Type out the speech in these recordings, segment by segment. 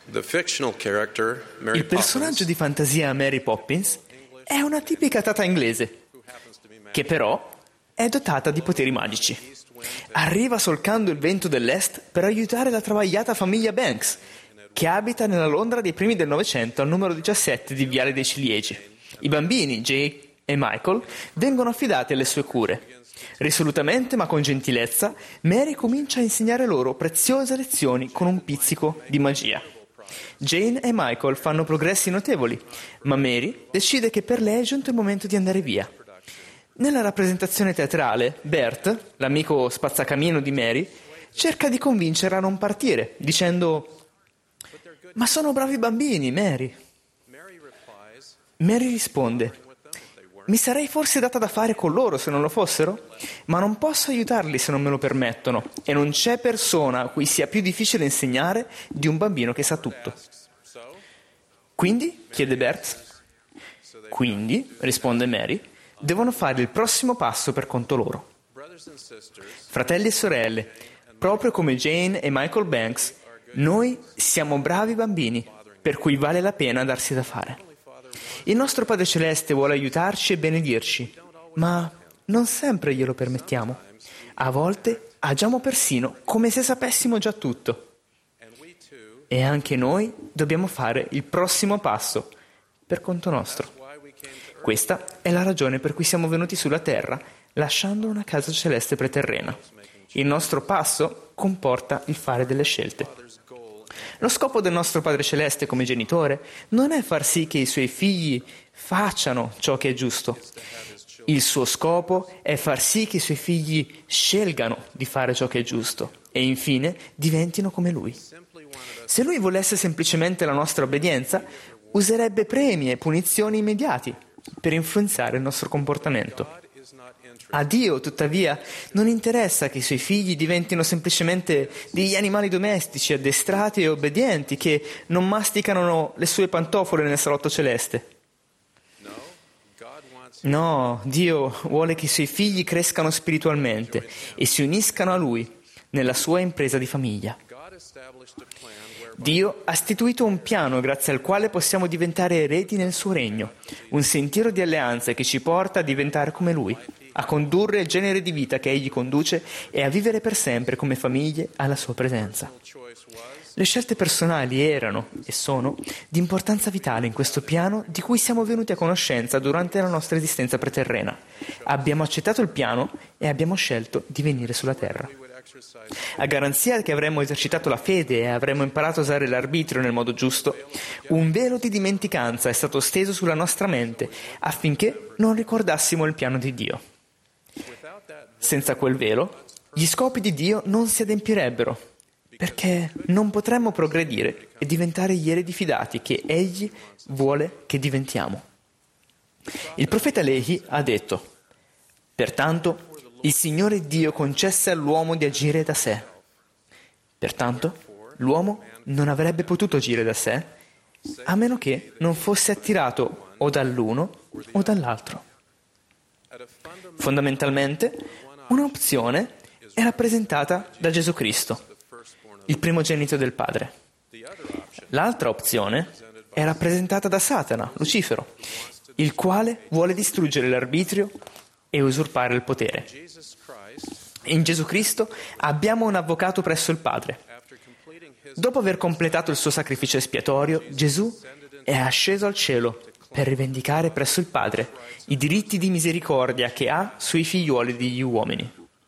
The fictional character, Mary Il personaggio di fantasia Mary Poppins è una tipica tata inglese, che però è dotata di poteri magici. Arriva solcando il vento dell'est per aiutare la travagliata famiglia Banks, che abita nella Londra dei primi del Novecento al numero 17 di Viale dei Ciliegi. I bambini, Jay e Michael, vengono affidati alle sue cure. Risolutamente ma con gentilezza, Mary comincia a insegnare loro preziose lezioni con un pizzico di magia. Jane e Michael fanno progressi notevoli, ma Mary decide che per lei è giunto il momento di andare via. Nella rappresentazione teatrale, Bert, l'amico spazzacamino di Mary, cerca di convincerla a non partire, dicendo: «Ma sono bravi bambini, Mary». Mary risponde: «Mi sarei forse data da fare con loro se non lo fossero, ma non posso aiutarli se non me lo permettono, e non c'è persona a cui sia più difficile insegnare di un bambino che sa tutto». «Quindi?» chiede Bert. «Quindi», risponde Mary, «devono fare il prossimo passo per conto loro». Fratelli e sorelle, proprio come Jane e Michael Banks, noi siamo bravi bambini, per cui vale la pena darsi da fare. Il nostro Padre Celeste vuole aiutarci e benedirci, ma non sempre glielo permettiamo. A volte agiamo persino come se sapessimo già tutto. E anche noi dobbiamo fare il prossimo passo per conto nostro. Questa è la ragione per cui siamo venuti sulla terra, lasciando una casa celeste preterrena. Il nostro passo comporta il fare delle scelte. Lo scopo del nostro Padre Celeste come genitore non è far sì che i suoi figli facciano ciò che è giusto. Il suo scopo è far sì che i suoi figli scelgano di fare ciò che è giusto e infine diventino come Lui. Se Lui volesse semplicemente la nostra obbedienza, userebbe premi e punizioni immediati per influenzare il nostro comportamento. A Dio, tuttavia, non interessa che i suoi figli diventino semplicemente degli animali domestici, addestrati e obbedienti, che non masticano le sue pantofole nel salotto celeste. No, Dio vuole che i suoi figli crescano spiritualmente e si uniscano a Lui nella sua impresa di famiglia. Dio ha istituito un piano grazie al quale possiamo diventare eredi nel suo regno, un sentiero di alleanza che ci porta a diventare come Lui, a condurre il genere di vita che Egli conduce e a vivere per sempre come famiglie alla sua presenza. Le scelte personali erano e sono di importanza vitale in questo piano di cui siamo venuti a conoscenza durante la nostra esistenza preterrena. Abbiamo accettato il piano e abbiamo scelto di venire sulla terra. A garanzia che avremmo esercitato la fede e avremmo imparato a usare l'arbitrio nel modo giusto, un velo di dimenticanza è stato steso sulla nostra mente affinché non ricordassimo il piano di Dio. Senza quel velo, gli scopi di Dio non si adempirebbero, perché non potremmo progredire e diventare gli eredi fidati che Egli vuole che diventiamo. Il profeta Lehi ha detto: «Pertanto, il Signore Dio concesse all'uomo di agire da sé. Pertanto, l'uomo non avrebbe potuto agire da sé, a meno che non fosse attirato o dall'uno o dall'altro». Fondamentalmente, un'opzione è rappresentata da Gesù Cristo, il primogenito del Padre. L'altra opzione è rappresentata da Satana, Lucifero, il quale vuole distruggere l'arbitrio e usurpare il potere. In Gesù Cristo abbiamo un avvocato presso il Padre. Dopo aver completato il suo sacrificio espiatorio, Gesù è asceso al cielo per rivendicare presso il Padre i diritti di misericordia che ha sui figliuoli degli uomini.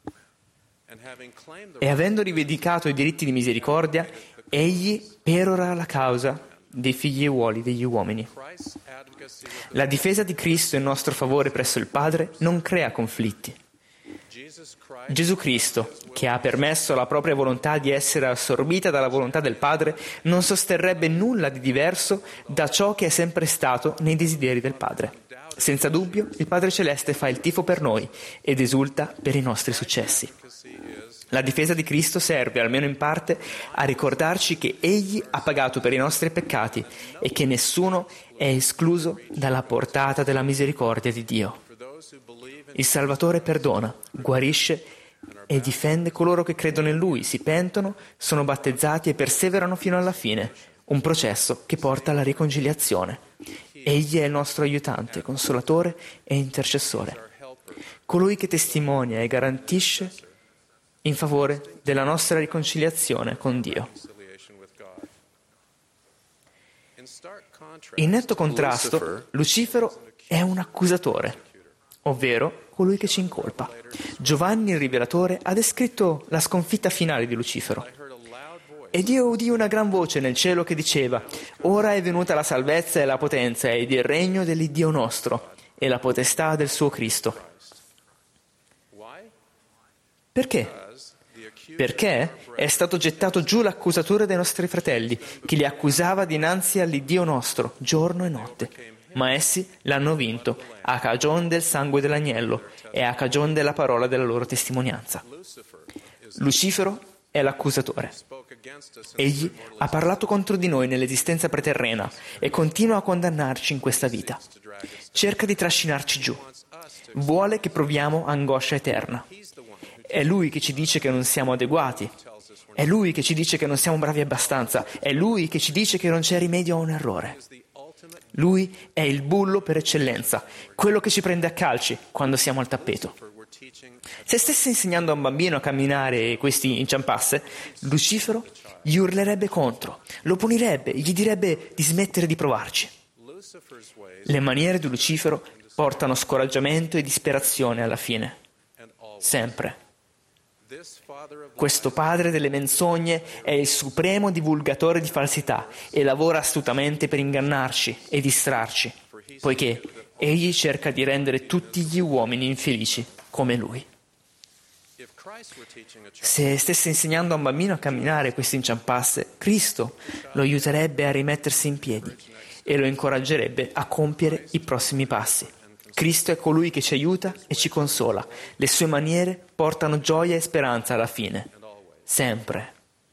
E avendo rivendicato i diritti di misericordia, egli perora la causa dei figliuoli degli uomini. La difesa di Cristo in nostro favore presso il Padre non crea conflitti. Gesù Cristo, che ha permesso alla propria volontà di essere assorbita dalla volontà del Padre, non sosterrebbe nulla di diverso da ciò che è sempre stato nei desideri del Padre. Senza dubbio, il Padre Celeste fa il tifo per noi ed esulta per i nostri successi. La difesa di Cristo serve, almeno in parte, a ricordarci che Egli ha pagato per i nostri peccati e che nessuno è escluso dalla portata della misericordia di Dio. Il Salvatore perdona, guarisce e difende coloro che credono in Lui, si pentono, sono battezzati e perseverano fino alla fine, un processo che porta alla riconciliazione. Egli è il nostro aiutante, consolatore e intercessore, colui che testimonia e garantisce in favore della nostra riconciliazione con Dio. In netto contrasto, Lucifero è un accusatore, ovvero colui che ci incolpa. Giovanni il Rivelatore ha descritto la sconfitta finale di Lucifero. Ed io udii una gran voce nel cielo che diceva: ora è venuta la salvezza e la potenza ed il regno dell'Iddio nostro e la potestà del suo Cristo. Perché? Perché è stato gettato giù l'accusatore dei nostri fratelli, che li accusava dinanzi all'Iddio nostro, giorno e notte. Ma essi l'hanno vinto, a cagion del sangue dell'agnello e a cagion della parola della loro testimonianza. Lucifero è l'accusatore. Egli ha parlato contro di noi nell'esistenza preterrena e continua a condannarci in questa vita. Cerca di trascinarci giù. Vuole che proviamo angoscia eterna. È Lui che ci dice che non siamo adeguati. È Lui che ci dice che non siamo bravi abbastanza. È Lui che ci dice che non c'è rimedio a un errore. Lui è il bullo per eccellenza, quello che ci prende a calci quando siamo al tappeto. Se stesse insegnando a un bambino a camminare e questi inciampasse, Lucifero gli urlerebbe contro, lo punirebbe, gli direbbe di smettere di provarci. Le maniere di Lucifero portano scoraggiamento e disperazione alla fine. Sempre. Questo padre delle menzogne è il supremo divulgatore di falsità e lavora astutamente per ingannarci e distrarci, poiché egli cerca di rendere tutti gli uomini infelici come lui. Se stesse insegnando a un bambino a camminare queste inciampasse, Cristo lo aiuterebbe a rimettersi in piedi e lo incoraggerebbe a compiere i prossimi passi. Cristo è colui che ci aiuta e ci consola. Le sue maniere portano gioia e speranza alla fine. Sempre.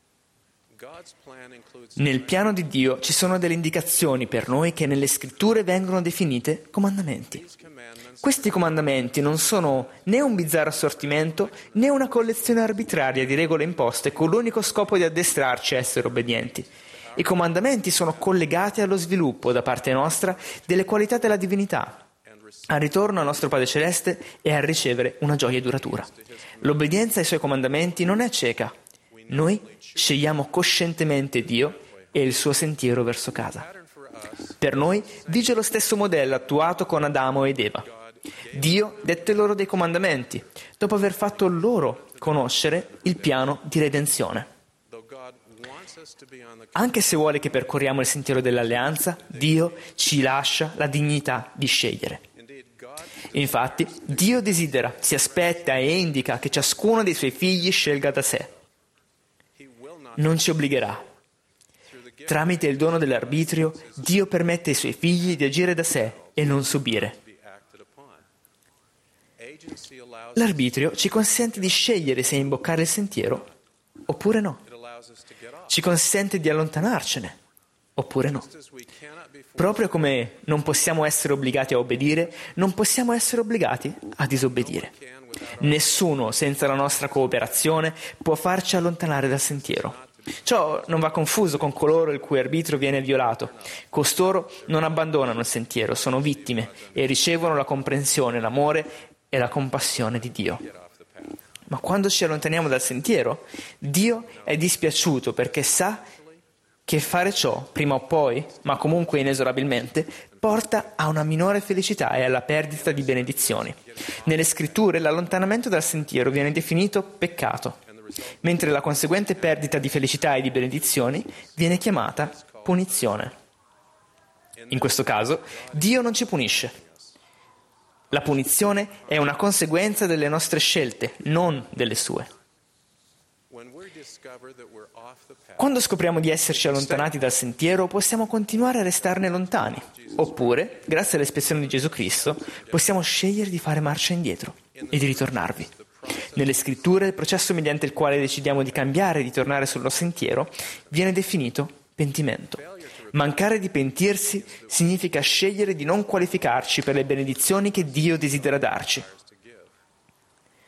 Nel piano di Dio ci sono delle indicazioni per noi che nelle scritture vengono definite comandamenti. Questi comandamenti non sono né un bizzarro assortimento né una collezione arbitraria di regole imposte con l'unico scopo di addestrarci a essere obbedienti. I comandamenti sono collegati allo sviluppo da parte nostra delle qualità della divinità, al ritorno al nostro Padre Celeste e a ricevere una gioia duratura. L'obbedienza ai Suoi comandamenti non è cieca. Noi scegliamo coscientemente Dio e il Suo sentiero verso casa. Per noi vige lo stesso modello attuato con Adamo ed Eva. Dio dette loro dei comandamenti, dopo aver fatto loro conoscere il piano di redenzione. Anche se vuole che percorriamo il sentiero dell'alleanza, Dio ci lascia la dignità di scegliere. Infatti, Dio desidera, si aspetta e indica che ciascuno dei Suoi figli scelga da sé. Non ci obbligherà. Tramite il dono dell'arbitrio, Dio permette ai Suoi figli di agire da sé e non subire. L'arbitrio ci consente di scegliere se imboccare il sentiero oppure no. Ci consente di allontanarcene oppure no. Proprio come non possiamo essere obbligati a obbedire, non possiamo essere obbligati a disobbedire. Nessuno, senza la nostra cooperazione, può farci allontanare dal sentiero. Ciò non va confuso con coloro il cui arbitrio viene violato. Costoro non abbandonano il sentiero, sono vittime e ricevono la comprensione, l'amore e la compassione di Dio. Ma quando ci allontaniamo dal sentiero, Dio è dispiaciuto perché sa che fare ciò, prima o poi, ma comunque inesorabilmente, porta a una minore felicità e alla perdita di benedizioni. Nelle scritture l'allontanamento dal sentiero viene definito peccato, mentre la conseguente perdita di felicità e di benedizioni viene chiamata punizione. In questo caso, Dio non ci punisce. La punizione è una conseguenza delle nostre scelte, non delle sue. Quando scopriamo di esserci allontanati dal sentiero, possiamo continuare a restarne lontani. Oppure, grazie all'espiazione di Gesù Cristo, possiamo scegliere di fare marcia indietro e di ritornarvi. Nelle scritture, il processo mediante il quale decidiamo di cambiare e di tornare sullo sentiero viene definito pentimento. Mancare di pentirsi significa scegliere di non qualificarci per le benedizioni che Dio desidera darci.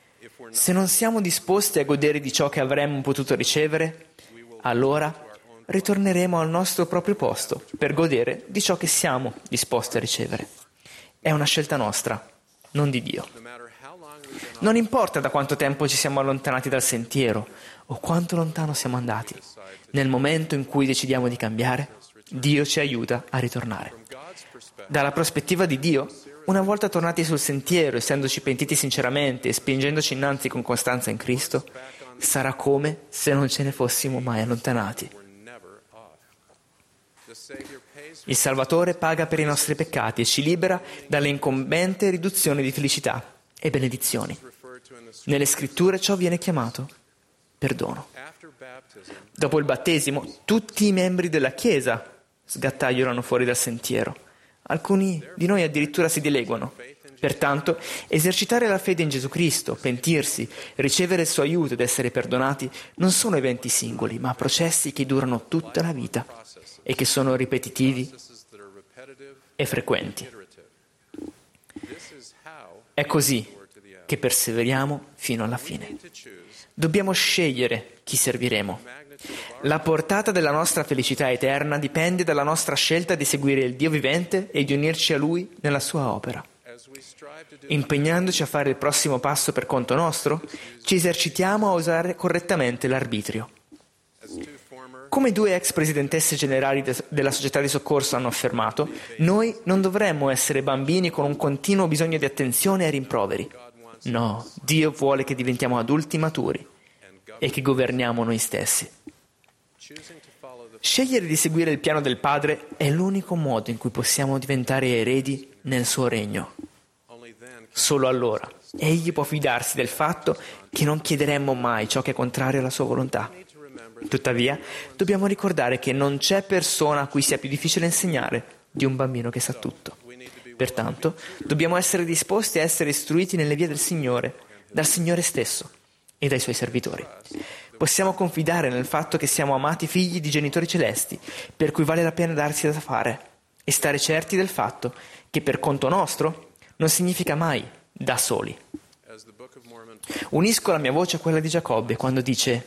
Se non siamo disposti a godere di ciò che avremmo potuto ricevere, allora ritorneremo al nostro proprio posto per godere di ciò che siamo disposti a ricevere. È una scelta nostra, non di Dio. Non importa da quanto tempo ci siamo allontanati dal sentiero o quanto lontano siamo andati, nel momento in cui decidiamo di cambiare, Dio ci aiuta a ritornare. Dalla prospettiva di Dio, una volta tornati sul sentiero, essendoci pentiti sinceramente e spingendoci innanzi con costanza in Cristo, sarà come se non ce ne fossimo mai allontanati. Il Salvatore paga per i nostri peccati e ci libera dalle incombente riduzioni di felicità e benedizioni. Nelle Scritture ciò viene chiamato perdono. Dopo il battesimo, tutti i membri della Chiesa sgattaiolano fuori dal sentiero. Alcuni di noi addirittura si dileguano. Pertanto, esercitare la fede in Gesù Cristo, pentirsi, ricevere il suo aiuto ed essere perdonati non sono eventi singoli, ma processi che durano tutta la vita e che sono ripetitivi e frequenti. È così che perseveriamo fino alla fine. Dobbiamo scegliere chi serviremo. La portata della nostra felicità eterna dipende dalla nostra scelta di seguire il Dio vivente e di unirci a Lui nella sua opera. Impegnandoci a fare il prossimo passo per conto nostro, ci esercitiamo a usare correttamente l'arbitrio. Come 2 ex presidentesse generali della società di soccorso hanno affermato, noi non dovremmo essere bambini con un continuo bisogno di attenzione e rimproveri. No, Dio vuole che diventiamo adulti maturi e che governiamo noi stessi. Scegliere di seguire il piano del Padre è l'unico modo in cui possiamo diventare eredi nel suo regno. Solo allora Egli può fidarsi del fatto che non chiederemmo mai ciò che è contrario alla sua volontà. Tuttavia, dobbiamo ricordare che non c'è persona a cui sia più difficile insegnare di un bambino che sa tutto. Pertanto, dobbiamo essere disposti a essere istruiti nelle vie del Signore, dal Signore stesso e dai Suoi servitori. Possiamo confidare nel fatto che siamo amati figli di genitori celesti, per cui vale la pena darsi da fare, e stare certi del fatto che per conto nostro non significa mai da soli. Unisco la mia voce a quella di Giacobbe quando dice: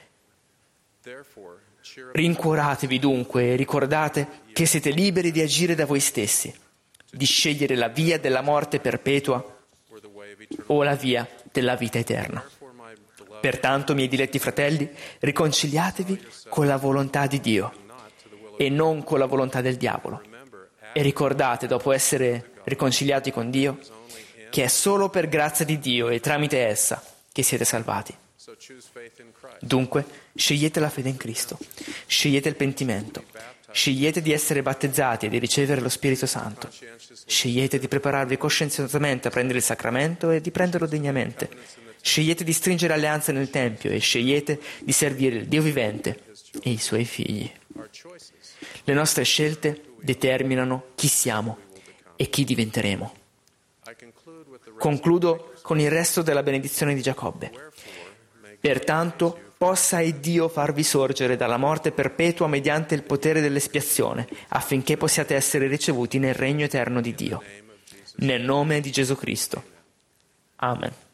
rincuoratevi dunque e ricordate che siete liberi di agire da voi stessi, di scegliere la via della morte perpetua o la via della vita eterna. Pertanto, miei diletti fratelli, riconciliatevi con la volontà di Dio e non con la volontà del diavolo. E ricordate, dopo essere riconciliati con Dio, che è solo per grazia di Dio e tramite essa che siete salvati. Dunque, scegliete la fede in Cristo, scegliete il pentimento, scegliete di essere battezzati e di ricevere lo Spirito Santo, scegliete di prepararvi coscienziosamente a prendere il sacramento e di prenderlo degnamente, scegliete di stringere alleanze nel Tempio e scegliete di servire il Dio vivente e i Suoi figli. Le nostre scelte determinano chi siamo e chi diventeremo. Concludo con il resto della benedizione di Giacobbe. Pertanto, possa Dio farvi sorgere dalla morte perpetua mediante il potere dell'espiazione, affinché possiate essere ricevuti nel regno eterno di Dio. Nel nome di Gesù Cristo. Amen.